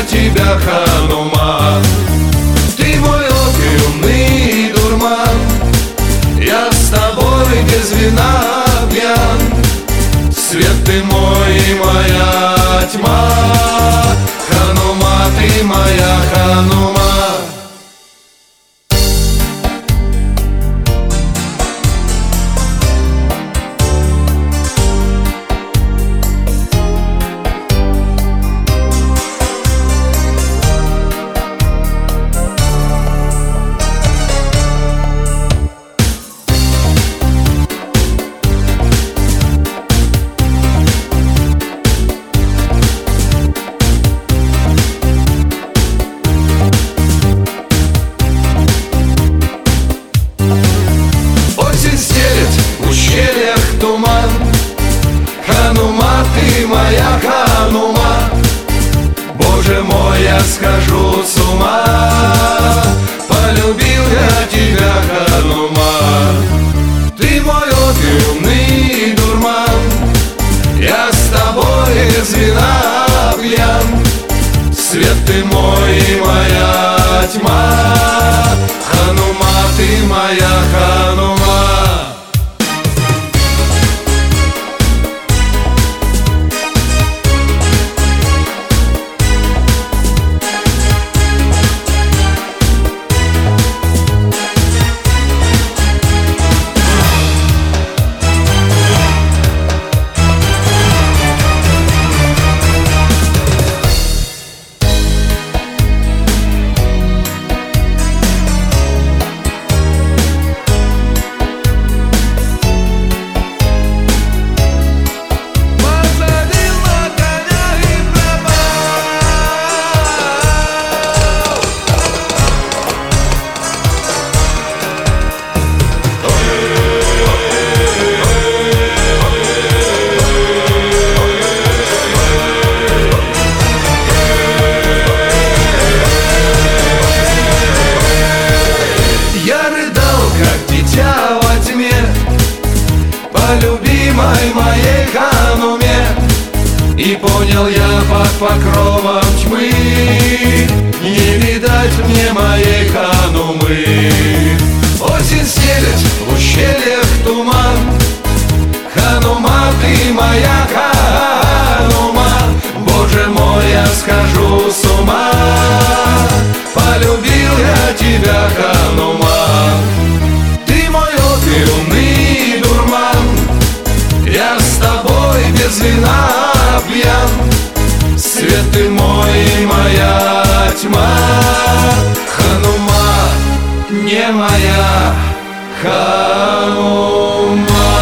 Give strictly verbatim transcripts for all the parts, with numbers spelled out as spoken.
тебя, Ханума. Ты мой опиумный дурман, я с тобой без вина пьян. Свет ты мой и моя тьма, Ханума, ты моя Ханума. Туман, Ханума, ты моя Ханума. Боже мой, я схожу с ума, полюбил я тебя, Ханума. Ты мой опиумный дурман, я с тобой без вина пьян. Свет ты мой и моя тьма, Ханума, ты моя Ханума. По любимой моей Хануме, и понял я под покровом тьмы, не видать мне моей Ханумы. Осень стелет в ущельях туман, Ханума, ты моя Ханума. Боже мой, я схожу с ума, полюбил я тебя, Ханума. Ты мой опиумный дурман, я с тобой без вина пьян. Свет ты мой и моя тьма, Ханума, не моя Ханума.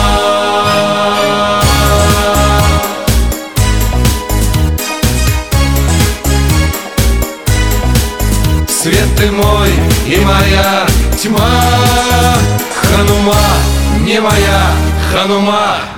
Свет ты мой и моя тьма, Ханума, не моя Ханума.